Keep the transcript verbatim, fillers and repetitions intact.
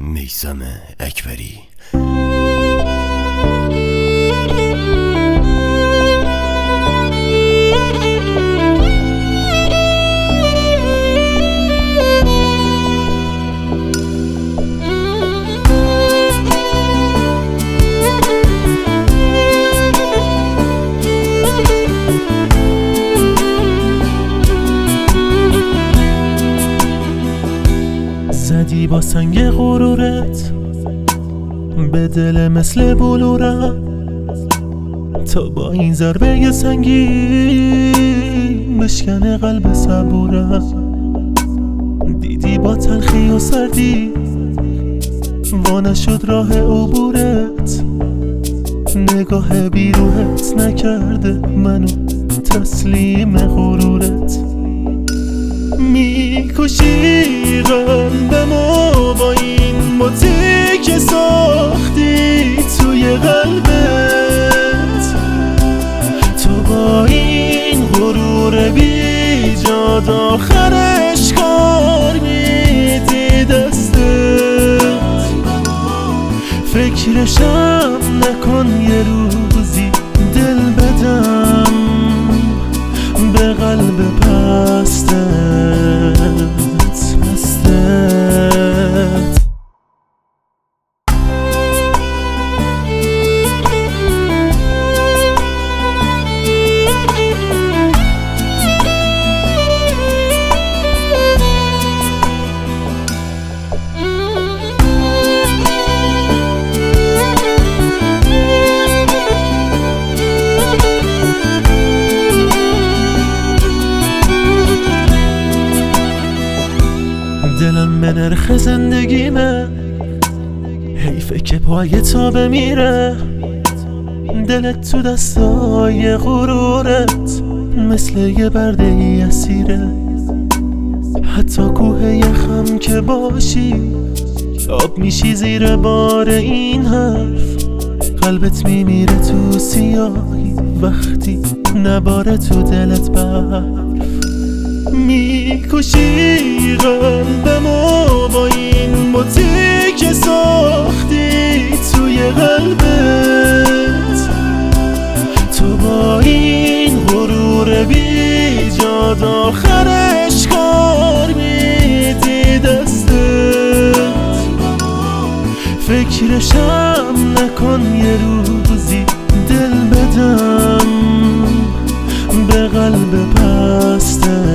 میثم اکبری. زدی با سنگ غرورت به دل مثل بلورم، تا با این ضربه سنگین بشکنه قلب صبورم. دیدی با تلخی و سردی وانه شد راه عبورت، نگاه بیروحت نکرده منو تسلیم غرورت. میکشی قلبمو با این موتی که ساختی توی قلبت، تو با این غرور بی جاد آخرش کار میدی دستت. فکرشم نکن یه روزی دل بدم به قلب پستت پستت. دلم به نرخ زندگیمه، حیفه که پای تا بمیره. دلت تو دستای غرورت مثل یه برده ای اسیره. حتی کوه یخم که باشی آب میشی زیر بار این حرف. قلبت میمیره تو سیاهی وقتی نباره تو دلت برف. میکشی قلبمو با این موتی که ساختی توی قلبت، تو با این غرور بی جاد آخرش کار میدی دستت. فکرشم نکن یه روزی دل بدم به قلب پستت.